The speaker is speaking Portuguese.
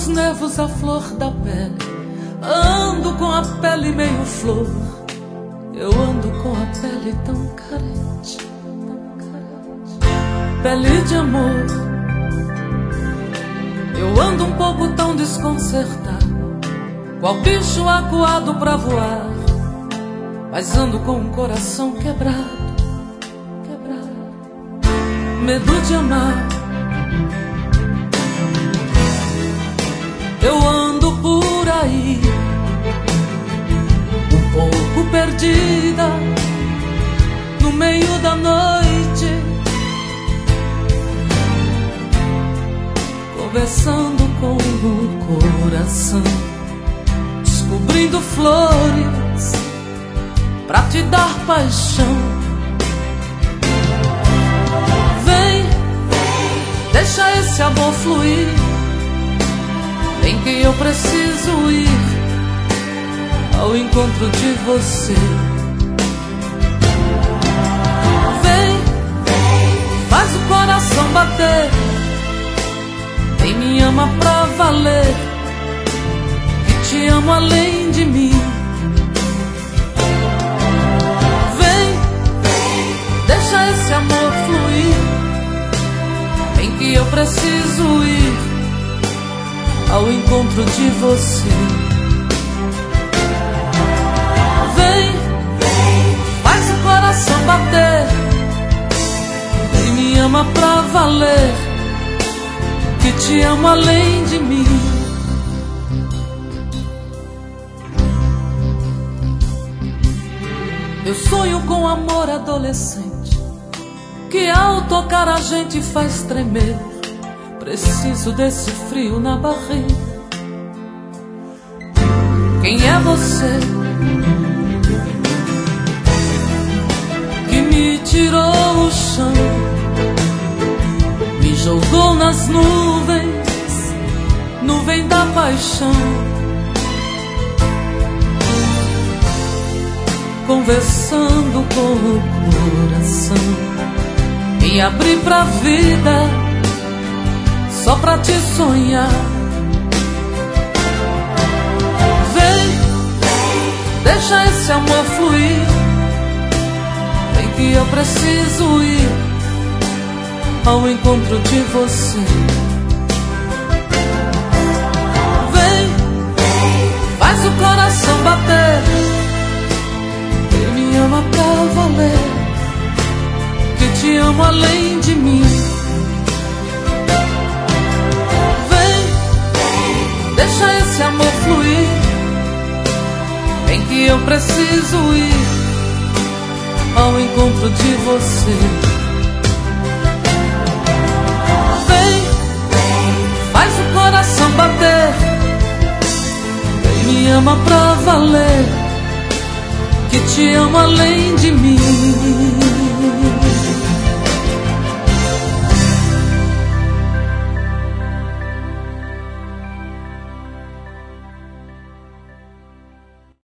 os nervos à flor da pele, ando com a pele meio flor. Eu ando com a pele tão carente, pele de amor. Eu ando um pouco tão desconcertado, qual bicho acuado pra voar, mas ando com um coração quebrado, medo de amar. Eu ando por aí, um pouco perdida, no meio da noite, conversando com o coração, descobrindo flores pra te dar paixão. Vem, deixa esse amor fluir, vem que eu preciso ir ao encontro de você. Vem, faz o coração bater, vem, me ama pra valer, que te amo além de mim. Vem, deixa esse amor fluir, vem que eu preciso ir ao encontro de você. Vem, faz o coração bater, vem, me ama pra valer, que te amo além de mim. Eu sonho com amor adolescente, que ao tocar a gente faz tremer. Preciso desse frio na barriga. Quem é você que me tirou o chão, me jogou nas nuvens, nuvem da paixão? Conversando com o coração, me abri pra vida só pra te sonhar. Vem, deixa esse amor fluir, vem que eu preciso ir ao encontro de você. Vem, faz o coração bater, vem, me ama pra valer, que te amo além de mim. Deixa esse amor fluir, vem que eu preciso ir ao encontro de você. Vem, faz o coração bater, vem, me ama pra valer, que te amo além de mim.